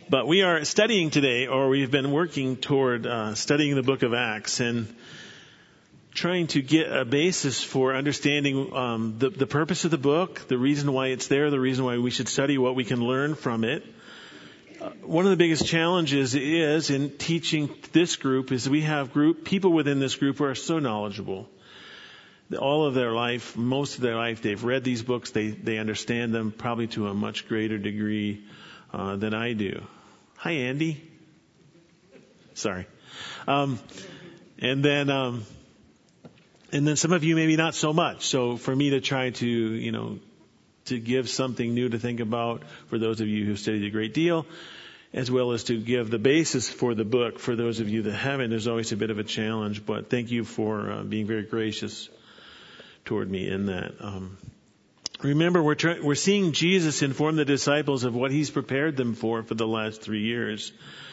But we are studying today, or we've been working toward studying the book of Acts and trying to get a basis for understanding the purpose of the book, the reason why it's there, the reason why we should study, what we can learn from it. One of the biggest challenges is in teaching this group is we have people within this group who are so knowledgeable. All of their life, most of their life, they've read these books. They understand them probably to a much greater degree than I do. Hi, Andy. Sorry. And then some of you maybe not so much. So for me to try to give something new to think about for those of you who studied a great deal, as well as to give the basis for the book for those of you that haven't, there's always a bit of a challenge. But thank you for being very gracious toward me in that. Remember, we're seeing Jesus inform the disciples of what he's prepared them for the last 3 years.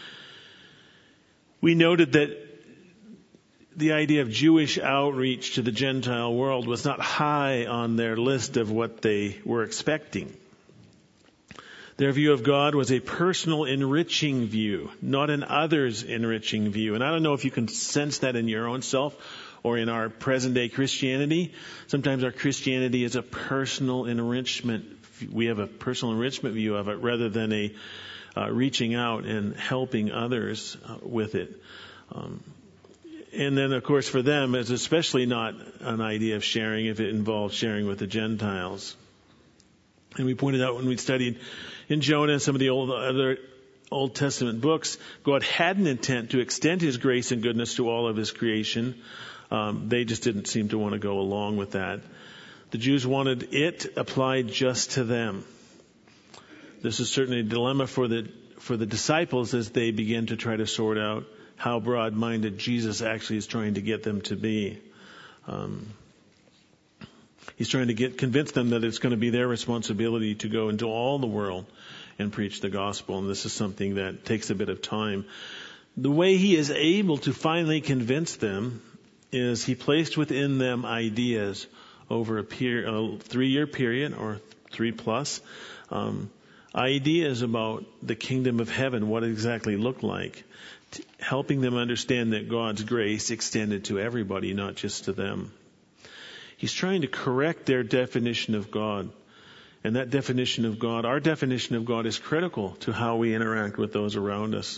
We noted that the idea of Jewish outreach to the Gentile world was not high on their list of what they were expecting. Their view of God was a personal enriching view, not an others enriching view. And I don't know if you can sense that in your own self or in our present day Christianity. Sometimes our Christianity is a personal enrichment. We have a personal enrichment view of it rather than a reaching out and helping others with it. And then, of course, for them, it's especially not an idea of sharing if it involves sharing with the Gentiles. And we pointed out when we studied in Jonah and some of the other Old Testament books, God had an intent to extend his grace and goodness to all of his creation. They just didn't seem to want to go along with that. The Jews wanted it applied just to them. This is certainly a dilemma for the disciples as they begin to try to sort out how broad-minded Jesus actually is trying to get them to be. He's trying to convince them that it's going to be their responsibility to go into all the world and preach the gospel. And this is something that takes a bit of time. The way he is able to finally convince them is he placed within them ideas over a 3-year period or 3+, ideas about the kingdom of heaven, what it exactly looked like, helping them understand that God's grace extended to everybody, not just to them. He's trying to correct their definition of God. And that definition of God, our definition of God, is critical to how we interact with those around us.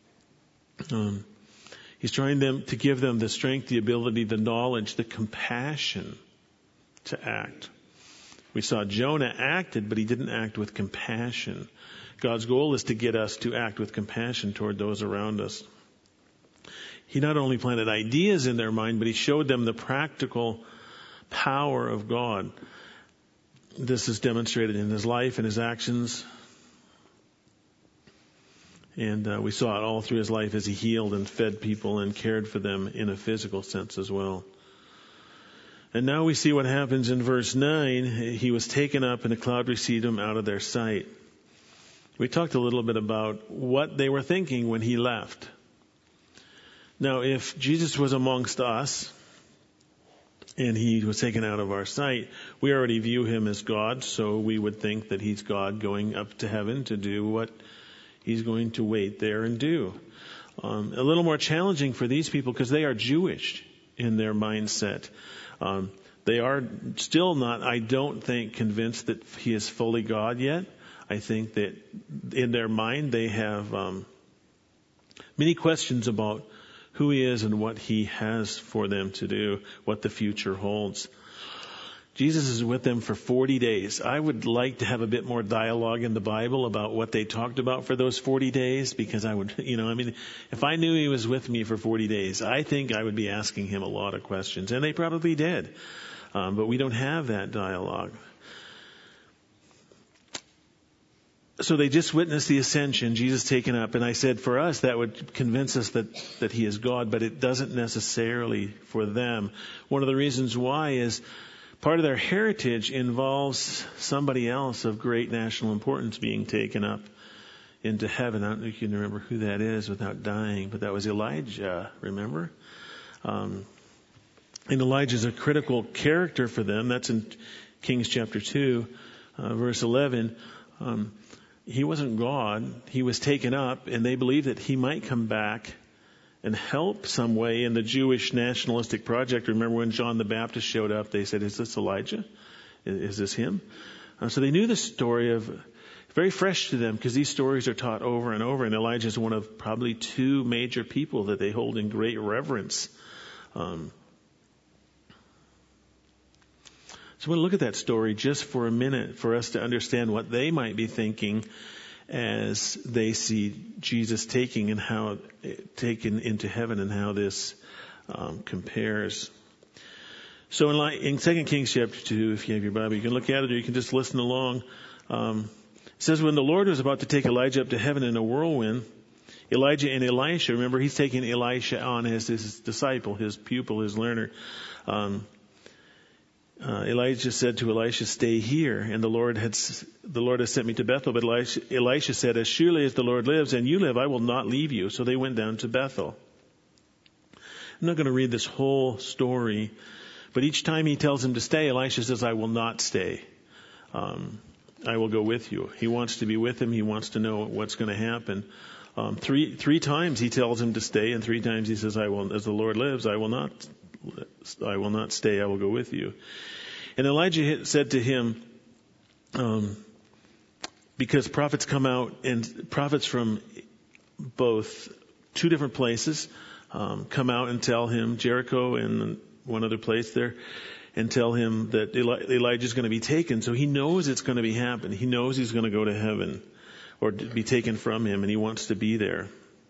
He's trying to give them the strength, the ability, the knowledge, the compassion to act. We saw Jonah acted, but he didn't act with compassion. God's goal is to get us to act with compassion toward those around us. He not only planted ideas in their mind, but he showed them the practical power of God. This is demonstrated in his life and his actions. And we saw it all through his life as he healed and fed people and cared for them in a physical sense as well. And now we see what happens in verse 9. He was taken up and a cloud received him out of their sight. We talked a little bit about what they were thinking when he left. Now, if Jesus was amongst us and he was taken out of our sight, we already view him as God, so we would think that he's God going up to heaven to do what he's going to wait there and do. A little more challenging for these people because they are Jewish in their mindset. They are still not, I don't think, convinced that he is fully God yet. I think that in their mind they have many questions about who he is and what he has for them to do, what the future holds. Jesus is with them for 40 days. I would like to have a bit more dialogue in the Bible about what they talked about for those 40 days, because I would, if I knew he was with me for 40 days, I think I would be asking him a lot of questions, and they probably did. But we don't have that dialogue. So they just witnessed the ascension, Jesus taken up. And I said for us, that would convince us that he is God, but it doesn't necessarily for them. One of the reasons why is part of their heritage involves somebody else of great national importance being taken up into heaven. I don't know if you can remember who that is without dying, but that was Elijah, remember? And Elijah's a critical character for them. That's in Kings chapter 2, verse 11. he wasn't God. He was taken up, and they believed that he might come back and help some way in the Jewish nationalistic project. Remember when John the Baptist showed up, they said, is this Elijah? Is this him? So they knew the story of, very fresh to them, because these stories are taught over and over, and Elijah is one of probably two major people that they hold in great reverence. So I want to look at that story just for a minute for us to understand what they might be thinking as they see Jesus taken into heaven and how this compares. So in 2 Kings chapter 2, if you have your Bible, you can look at it or you can just listen along. It says, when the Lord was about to take Elijah up to heaven in a whirlwind, Elijah and Elisha, remember he's taking Elisha on as his disciple, his pupil, his learner. Elijah said to Elisha, stay here, and the Lord has sent me to Bethel. But Elisha said, as surely as the Lord lives and you live, I will not leave you. So they went down to Bethel. I'm not going to read this whole story, but each time he tells him to stay, Elisha says, I will not stay. I will go with you. He wants to be with him. He wants to know what's going to happen. Three times he tells him to stay, and 3 times he says, as the Lord lives, I will not stay. I will go with you. And Elijah said to him, because prophets come out, and prophets from both 2 different places come out and tell him, Jericho and one other place there, and tell him that Elijah's going to be taken. So he knows it's going to be happening. He knows he's going to go to heaven or be taken from him, and he wants to be there.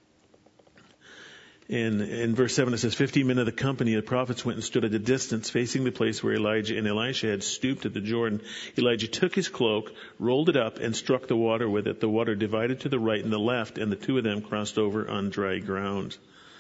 In verse 7 it says, 50 men of the company of the prophets went and stood at a distance facing the place where Elijah and Elisha had stooped at the Jordan. Elijah took his cloak, rolled it up, and struck the water with it. The water divided to the right and the left, and the 2 of them crossed over on dry ground.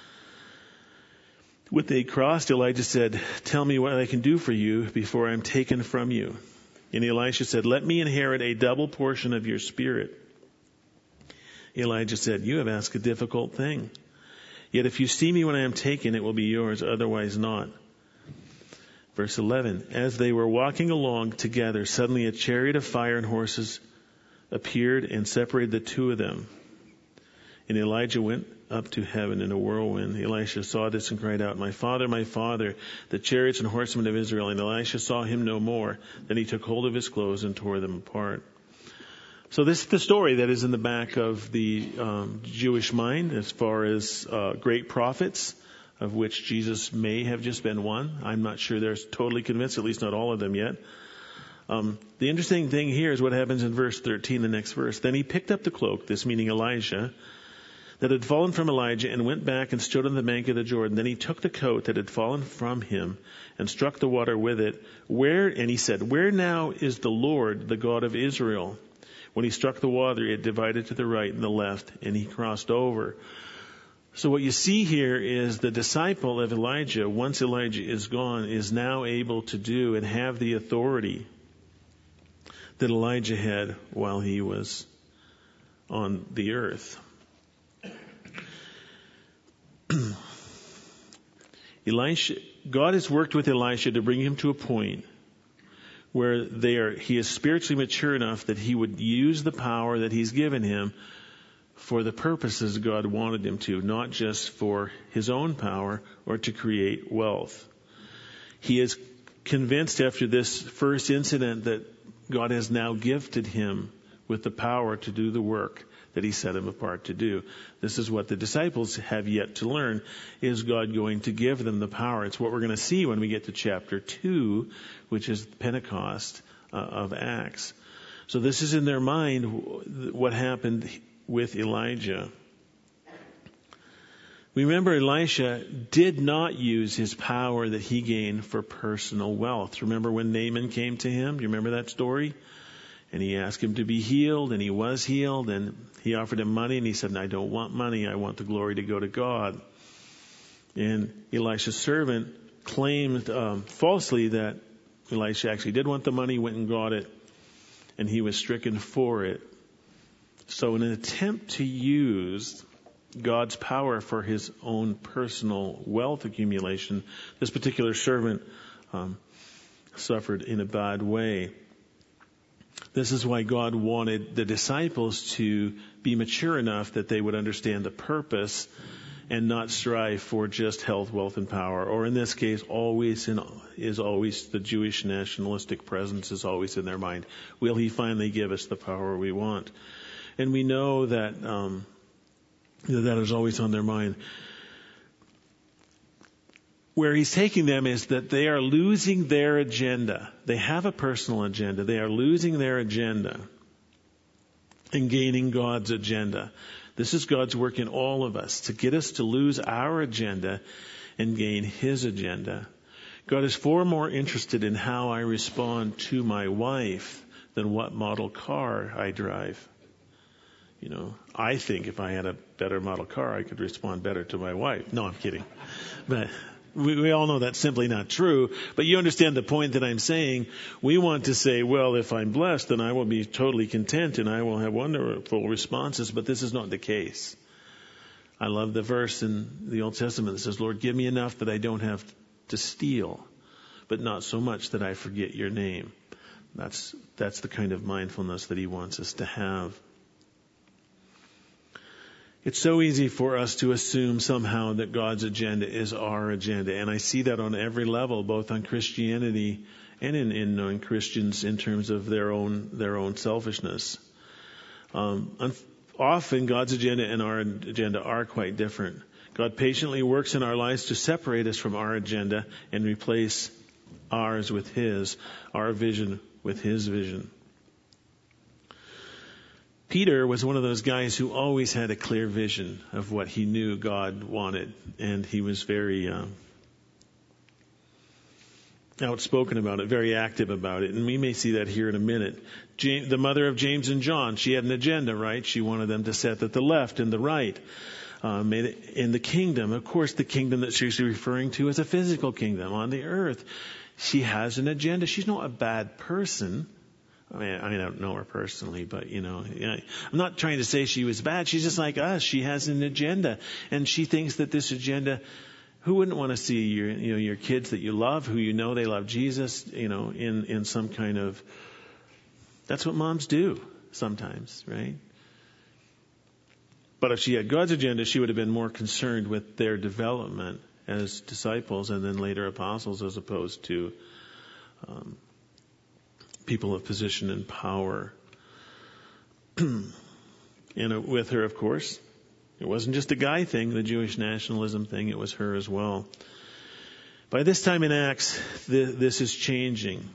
When they crossed, Elijah said, tell me what I can do for you before I am taken from you. And Elisha said, let me inherit a double portion of your spirit. Elijah said, you have asked a difficult thing. Yet if you see me when I am taken, it will be yours, otherwise not. Verse 11, as they were walking along together, suddenly a chariot of fire and horses appeared and separated the 2 of them. And Elijah went up to heaven in a whirlwind. Elisha saw this and cried out, my father, the chariots and horsemen of Israel. And Elisha saw him no more. Then he took hold of his clothes and tore them apart. So this is the story that is in the back of the Jewish mind as far as great prophets, of which Jesus may have just been one. I'm not sure they're totally convinced, at least not all of them yet. The interesting thing here is what happens in verse 13, the next verse. Then he picked up the cloak, this meaning Elijah, that had fallen from Elijah, and went back and stood on the bank of the Jordan. Then he took the coat that had fallen from him and struck the water with it. And he said, where now is the Lord, the God of Israel? When he struck the water, it divided to the right and the left, and he crossed over. So what you see here is the disciple of Elijah, once Elijah is gone, is now able to do and have the authority that Elijah had while he was on the earth. God has worked with Elisha to bring him to a point where he is spiritually mature enough that he would use the power that he's given him for the purposes God wanted him to, not just for his own power or to create wealth. He is convinced after this first incident that God has now gifted him with the power to do the work that he set him apart to do. This is what the disciples have yet to learn. Is God going to give them the power? It's what we're going to see when we get to chapter 2, which is Pentecost of Acts. So this is in their mind what happened with Elijah. Remember, Elisha did not use his power that he gained for personal wealth. Remember when Naaman came to him? Do you remember that story? And he asked him to be healed, and he was healed, and he offered him money, and he said, I don't want money, I want the glory to go to God. And Elisha's servant claimed falsely that Elisha actually did want the money, went and got it, and he was stricken for it. So in an attempt to use God's power for his own personal wealth accumulation, this particular servant suffered in a bad way. This is why God wanted the disciples to be mature enough that they would understand the purpose and not strive for just health, wealth, and power. Or in this case, always the Jewish nationalistic presence is always in their mind. Will he finally give us the power we want? And we know that that is always on their mind. Where he's taking them is that they are losing their agenda. They have a personal agenda. They are losing their agenda and gaining God's agenda. This is God's work in all of us, to get us to lose our agenda and gain his agenda. God is far more interested in how I respond to my wife than what model car I drive. You know, I think if I had a better model car, I could respond better to my wife. No, I'm kidding. But we all know that's simply not true. But you understand the point that I'm saying. We want to say, well, if I'm blessed, then I will be totally content and I will have wonderful responses. But this is not the case. I love the verse in the Old Testament that says, Lord, give me enough that I don't have to steal, but not so much that I forget your name. That's the kind of mindfulness that he wants us to have. It's so easy for us to assume somehow that God's agenda is our agenda. And I see that on every level, both on Christianity and in Christians in terms of their own selfishness. Often God's agenda and our agenda are quite different. God patiently works in our lives to separate us from our agenda and replace ours with his, our vision with his vision. Peter was one of those guys who always had a clear vision of what he knew God wanted, and he was very outspoken about it, very active about it, and we may see that here in a minute. The mother of James and John, she had an agenda, right? She wanted them to set at the left and the right in the kingdom. Of course, the kingdom that she's referring to is a physical kingdom on the earth. She has an agenda. She's not a bad person. I mean, I don't know her personally, but, I'm not trying to say she was bad. She's just like us. She has an agenda, and she thinks that this agenda, who wouldn't want to see your kids that you love, who you know they love Jesus, in some kind of, that's what moms do sometimes, right? But if she had God's agenda, she would have been more concerned with their development as disciples and then later apostles as opposed to people of position and power. And with her, of course, it wasn't just a guy thing, the Jewish nationalism thing, it was her as well. By this time in Acts, this is changing.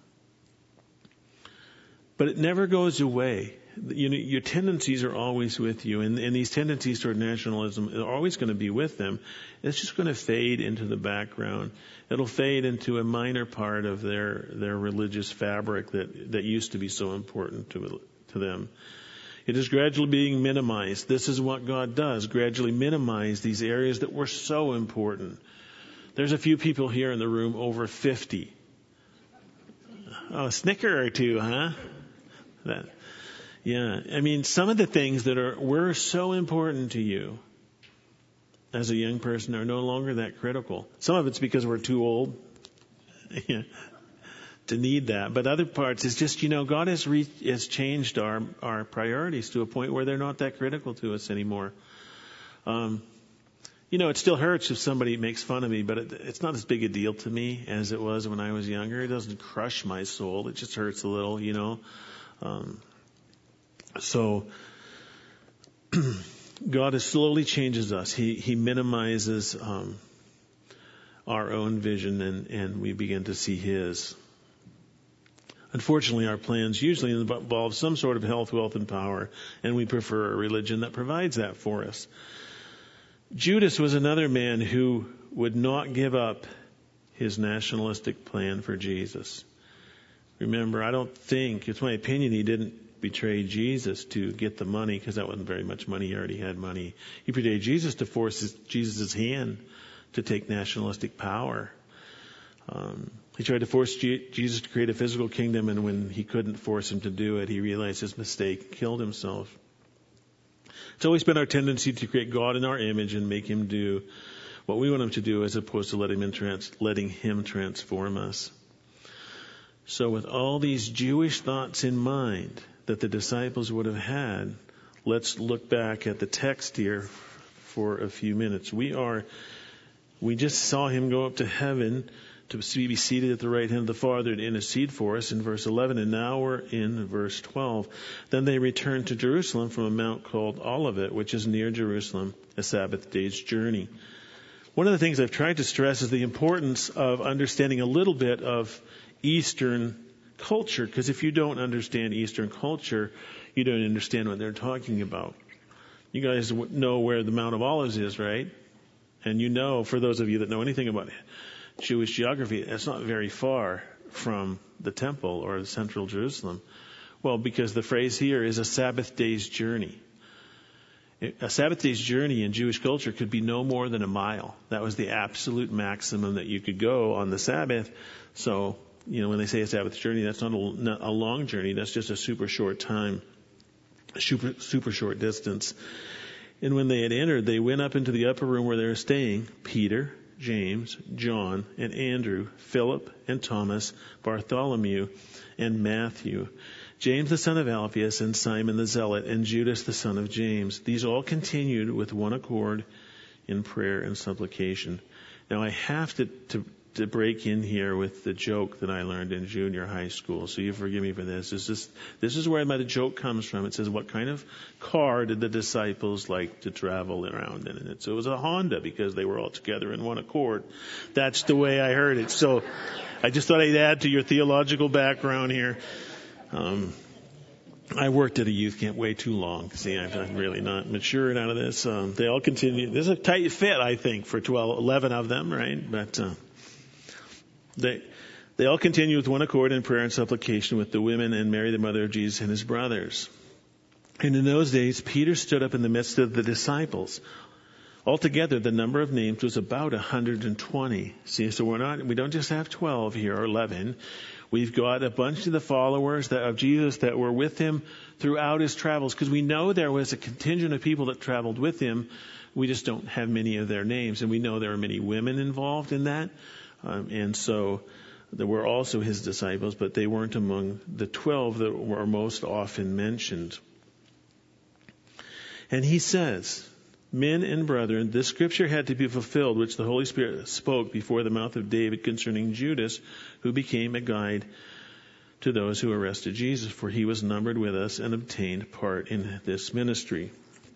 But it never goes away. Your tendencies are always with you, and these tendencies toward nationalism are always going to be with them. It's just going to fade into the background. It'll fade into a minor part of their religious fabric that used to be so important to them. It is gradually being minimized. This is what God does, gradually minimize these areas that were so important. There's a few people here in the room over 50. Oh, a snicker or two, huh? Yeah, I mean, some of the things that were so important to you as a young person are no longer that critical. Some of it's because we're too old to need that. But other parts is just, God has changed our priorities to a point where they're not that critical to us anymore. It still hurts if somebody makes fun of me, but it's not as big a deal to me as it was when I was younger. It doesn't crush my soul. It just hurts a little, So God slowly changes us. He minimizes our own vision, and we begin to see his. Unfortunately, our plans usually involve some sort of health, wealth, and power, and we prefer a religion that provides that for us. Judas was another man who would not give up his nationalistic plan for Jesus. Remember, I don't think, it's my opinion, he didn't betray Jesus to get the money, because that wasn't very much money. He already had money. He betrayed Jesus to force Jesus' hand to take nationalistic power. He tried to force Jesus to create a physical kingdom, and when he couldn't force him to do it, he realized his mistake, killed himself. It's always been our tendency to create God in our image and make him do what we want him to do, as opposed to letting him transform us. So with all these Jewish thoughts in mind that the disciples would have had, let's look back at the text here for a few minutes. We just saw him go up to heaven to be seated at the right hand of the Father to intercede for us in verse 11, and now we're in verse 12. Then they returned to Jerusalem from a mount called Olivet, which is near Jerusalem, a Sabbath day's journey. One of the things I've tried to stress is the importance of understanding a little bit of Eastern culture, because if you don't understand Eastern culture, you don't understand what they're talking about. You guys know where the Mount of Olives is, right? And you know, for those of you that know anything about Jewish geography, it's not very far from the temple or the central Jerusalem. Well, because the phrase here is a Sabbath day's journey. A Sabbath day's journey in Jewish culture could be no more than a mile. That was the absolute maximum that you could go on the Sabbath. So, when they say a Sabbath journey, that's not a long journey. That's just a super short time, super short distance. And when they had entered, they went up into the upper room where they were staying. Peter, James, John, and Andrew, Philip and Thomas, Bartholomew and Matthew, James the son of Alphaeus and Simon the Zealot, and Judas the son of James. These all continued with one accord in prayer and supplication. Now I have to break in here with the joke that I learned in junior high school, so you forgive me for this. This is where the joke comes from. It says, what kind of car did the disciples like to travel around in? And so it was a Honda, because they were all together in one accord. That's the way I heard it. So I just thought I'd add to your theological background here. I worked at a youth camp way too long. See, I'm really not matured out of this. They all continue. There's a tight fit, I think, for 11 of them, right? But They all continued with one accord in prayer and supplication with the women and Mary, the mother of Jesus, and his brothers. And in those days, Peter stood up in the midst of the disciples. Altogether, the number of names was about 120. See, so we don't just have 12 here or 11. We've got a bunch of the followers of Jesus that were with him throughout his travels, because we know there was a contingent of people that traveled with him. We just don't have many of their names, and we know there are many women involved in that. And so there were also his disciples, but they weren't among the 12 that were most often mentioned. And he says, men and brethren, this scripture had to be fulfilled, which the Holy Spirit spoke before the mouth of David concerning Judas, who became a guide to those who arrested Jesus, for he was numbered with us and obtained part in this ministry.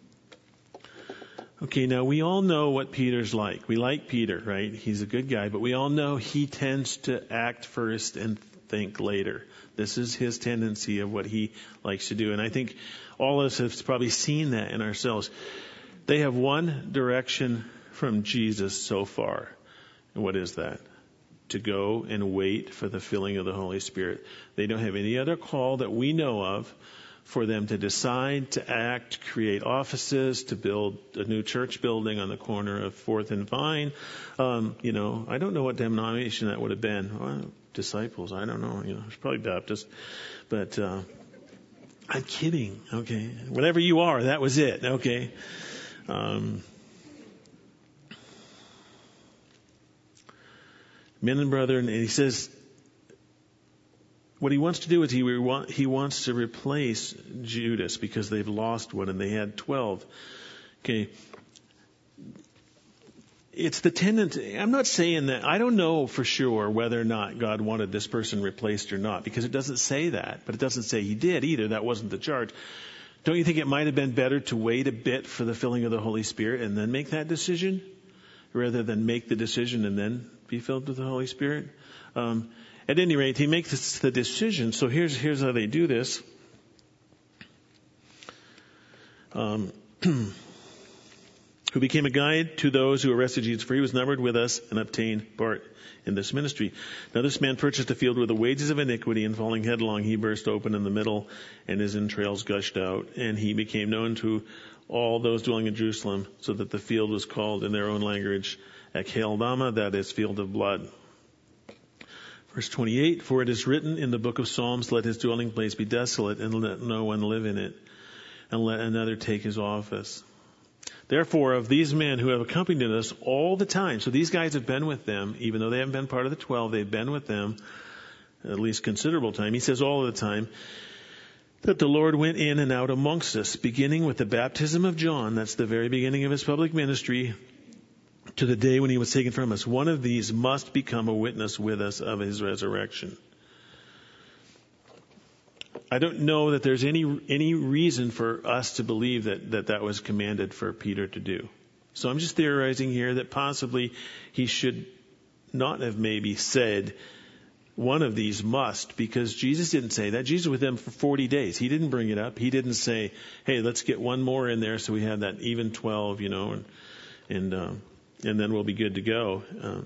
Okay, now we all know what Peter's like. We like Peter, right? He's a good guy, but we all know he tends to act first and think later. This is his tendency of what he likes to do. And I think all of us have probably seen that in ourselves. They have one direction from Jesus so far. And what is that? To go and wait for the filling of the Holy Spirit. They don't have any other call that we know of for them to decide, to act, create offices, to build a new church building on the corner of 4th and Vine. I don't know what denomination that would have been. Well, disciples, I don't know. It's probably Baptist. But I'm kidding. Okay. Whatever you are, that was it. Okay. Men and brethren, and he says, what he wants to do is he wants to replace Judas, because they've lost one and they had 12. Okay. It's the tendency. I'm not saying that. I don't know for sure whether or not God wanted this person replaced or not, because it doesn't say that, but it doesn't say he did either. That wasn't the charge. Don't you think it might have been better to wait a bit for the filling of the Holy Spirit and then make that decision, rather than make the decision and then be filled with the Holy Spirit? At any rate, he makes the decision. So here's how they do this. Who became a guide to those who arrested Jesus, for he was numbered with us and obtained part in this ministry. Now this man purchased a field with the wages of iniquity, and falling headlong, he burst open in the middle, and his entrails gushed out, and he became known to all those dwelling in Jerusalem, so that the field was called in their own language Akeldama, that is, field of blood. Verse 28, for it is written in the book of Psalms, let his dwelling place be desolate, and let no one live in it, and let another take his office. Therefore, of these men who have accompanied us all the time, so these guys have been with them, even though they haven't been part of the 12, they've been with them at least considerable time. He says all of the time that the Lord went in and out amongst us, beginning with the baptism of John, that's the very beginning of his public ministry, to the day when he was taken from us. One of these must become a witness with us of his resurrection. I don't know that there's any reason for us to believe that was commanded for Peter to do. So I'm just theorizing here that possibly he should not have maybe said one of these must, because Jesus didn't say that. Jesus was with them for 40 days. He didn't bring it up. He didn't say, hey, let's get one more in there so we have that even 12, and then we'll be good to go.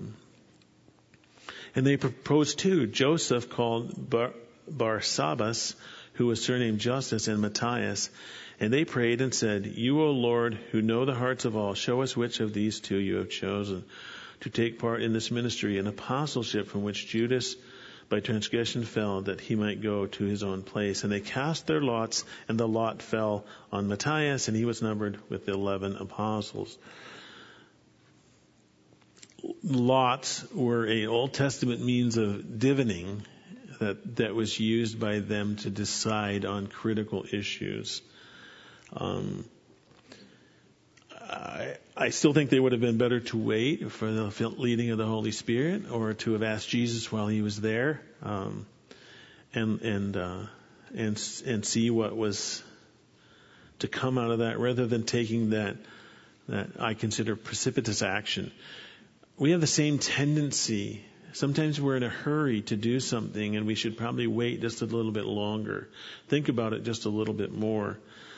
And they proposed two, Joseph called Barsabbas, who was surnamed Justus, and Matthias. And they prayed and said, you, O Lord, who know the hearts of all, show us which of these two you have chosen to take part in this ministry and apostleship from which Judas by transgression fell, that he might go to his own place. And they cast their lots, and the lot fell on Matthias, and he was numbered with the 11 apostles. Lots were an Old Testament means of divining that was used by them to decide on critical issues. I still think they would have been better to wait for the leading of the Holy Spirit, or to have asked Jesus while he was there, and see what was to come out of that, rather than taking that I consider precipitous action. We have the same tendency. Sometimes we're in a hurry to do something, and we should probably wait just a little bit longer. Think about it just a little bit more.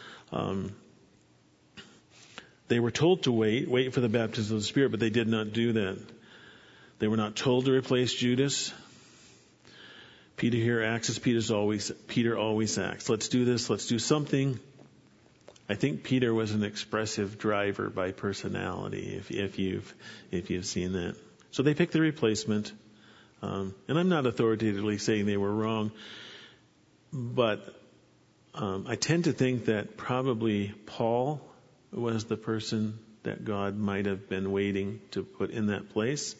They were told to wait for the baptism of the Spirit, but they did not do that. They were not told to replace Judas. Peter here acts as Peter always acts. Let's do this. Let's do something. I think Peter was an expressive driver by personality, if you've seen that. So they picked the replacement. And I'm not authoritatively saying they were wrong, but I tend to think that probably Paul was the person that God might have been waiting to put in that place.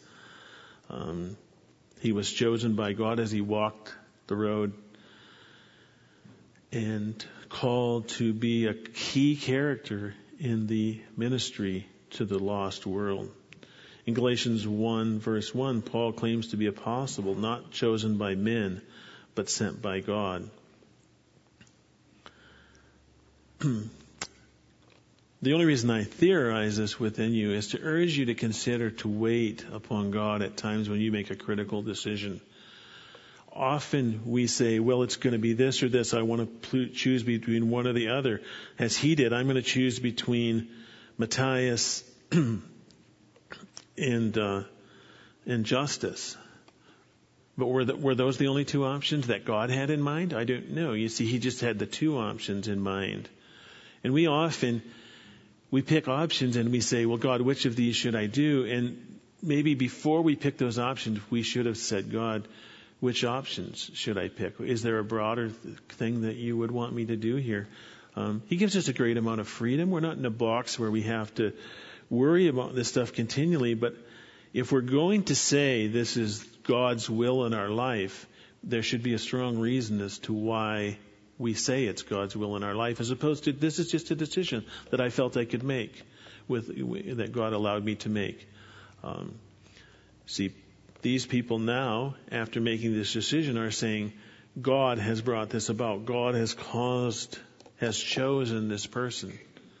He was chosen by God as he walked the road and called to be a key character in the ministry to the lost world. In Galatians 1 verse 1, Paul claims to be apostle, not chosen by men, but sent by God. The only reason I theorize this within you is to urge you to consider to wait upon God at times when you make a critical decision. Often we say, well, it's going to be this or this. I want to choose between one or the other. As he did, I'm going to choose between Matthias and Justus. But were those the only two options that God had in mind? I don't know. You see, he just had the two options in mind. And we pick options and we say, well, God, which of these should I do? And maybe before we pick those options, we should have said, God, which options should I pick? Is there a broader thing that you would want me to do here? He gives us a great amount of freedom. We're not in a box where we have to worry about this stuff continually. But if we're going to say this is God's will in our life, there should be a strong reason as to why we say it's God's will in our life, as opposed to this is just a decision that I felt I could make, that God allowed me to make. See, these people now, after making this decision, are saying, God has brought this about. God has chosen this person.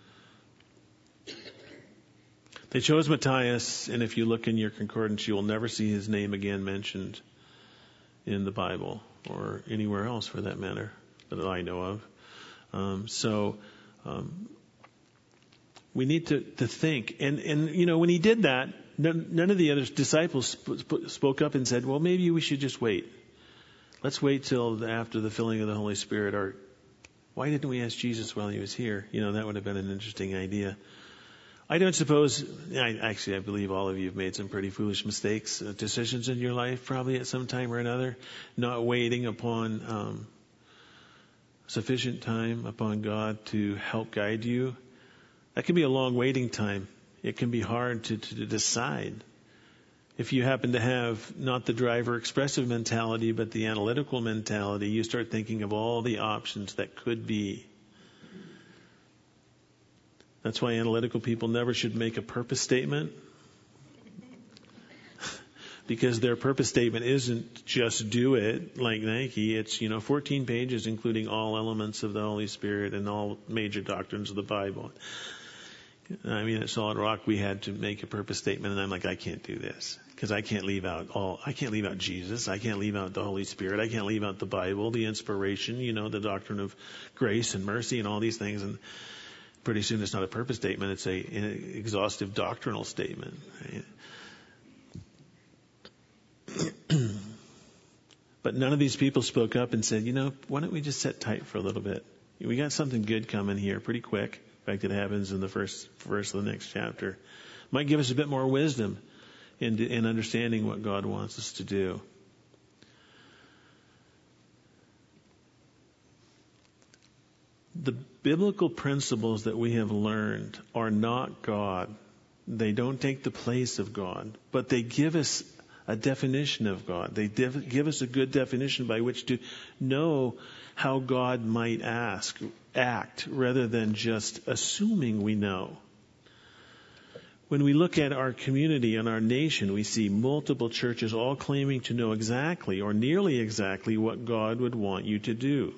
They chose Matthias, and if you look in your concordance, you will never see his name again mentioned in the Bible, or anywhere else for that matter, that I know of. We need to think. And when he did that, none of the other disciples spoke up and said, well, maybe we should just wait. Let's wait till after the filling of the Holy Spirit. Or why didn't we ask Jesus while he was here? That would have been an interesting idea. I don't suppose, I believe all of you have made some pretty foolish mistakes, decisions in your life, probably at some time or another, not waiting upon sufficient time upon God to help guide you. That can be a long waiting time. It can be hard to decide. If you happen to have not the driver expressive mentality, but the analytical mentality, you start thinking of all the options that could be. That's why analytical people never should make a purpose statement. Because their purpose statement isn't just do it like Nike. It's, 14 pages including all elements of the Holy Spirit and all major doctrines of the Bible. I mean, at Solid Rock, we had to make a purpose statement, and I'm like, I can't do this because I can't leave out Jesus. I can't leave out the Holy Spirit. I can't leave out the Bible, the inspiration, the doctrine of grace and mercy and all these things. And pretty soon it's not a purpose statement. It's an exhaustive doctrinal statement. Right? But none of these people spoke up and said, why don't we just sit tight for a little bit? We got something good coming here pretty quick. In fact, it happens in the first verse of the next chapter. Might give us a bit more wisdom in understanding what God wants us to do. The biblical principles that we have learned are not God. They don't take the place of God, but they give us a definition of God. They give us a good definition by which to know how God might act rather than just assuming we know. When we look at our community and our nation, we see multiple churches all claiming to know exactly or nearly exactly what God would want you to do.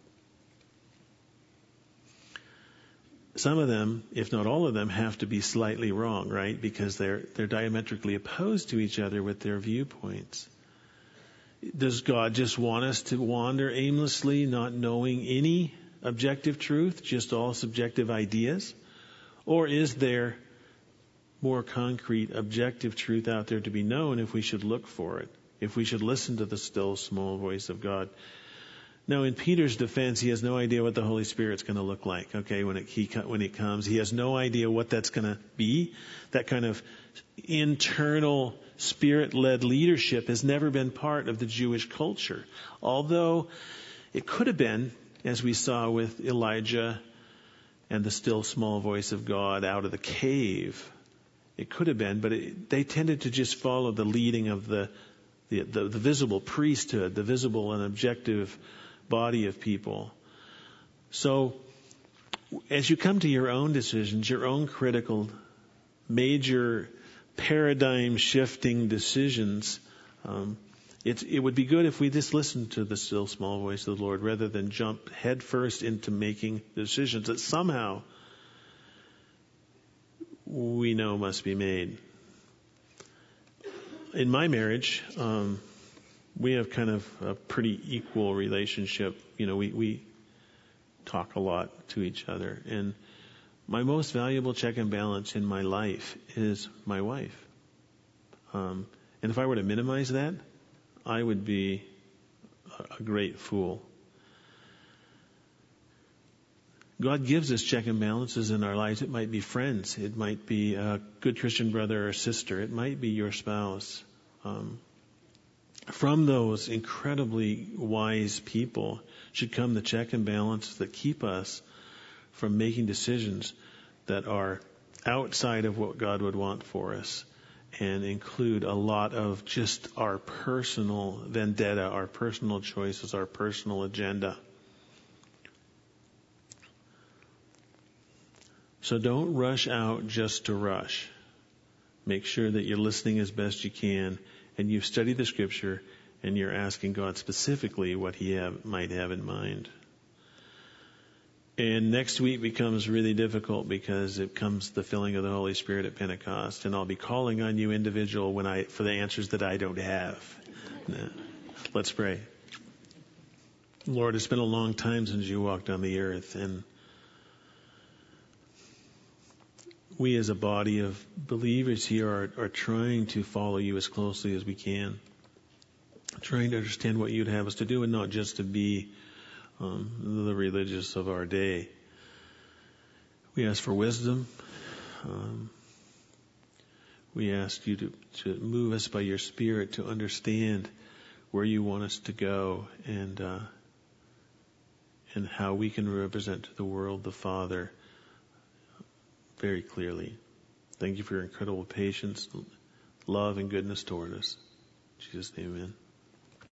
Some of them, if not all of them, have to be slightly wrong, right? Because they're diametrically opposed to each other with their viewpoints. Does God just want us to wander aimlessly, not knowing any objective truth, just all subjective ideas? Or is there more concrete objective truth out there to be known if we should look for it, if we should listen to the still small voice of God? Now, in Peter's defense, he has no idea what the Holy Spirit's going to look like. Okay, when it comes, he has no idea what that's going to be. That kind of internal Spirit-led leadership has never been part of the Jewish culture. Although it could have been, as we saw with Elijah and the still small voice of God out of the cave. It could have been, but they tended to just follow the leading of the visible priesthood, the visible and objective body of people. So, as you come to your own decisions, your own critical, major paradigm-shifting decisions, it would be good if we just listened to the still small voice of the Lord rather than jump headfirst into making decisions that somehow we know must be made. In my marriage, we have kind of a pretty equal relationship. We talk a lot to each other. And my most valuable check and balance in my life is my wife. And if I were to minimize that, I would be a great fool. God gives us check and balances in our lives. It might be friends. It might be a good Christian brother or sister. It might be your spouse. From those incredibly wise people should come the check and balances that keep us from making decisions that are outside of what God would want for us and include a lot of just our personal vendetta, our personal choices, our personal agenda. So don't rush out just to rush. Make sure that you're listening as best you can and you've studied the Scripture and you're asking God specifically what He might have in mind. And next week becomes really difficult because it comes the filling of the Holy Spirit at Pentecost, and I'll be calling on you individual for the answers that I don't have. Let's pray. Lord, it's been a long time since you walked on the earth, and we as a body of believers here are trying to follow you as closely as we can, trying to understand what you'd have us to do and not just to be the religious of our day. We ask for wisdom. We ask you to move us by your Spirit to understand where you want us to go and how we can represent to the world the Father very clearly. Thank you for your incredible patience. love and goodness toward us. In Jesus' name, amen.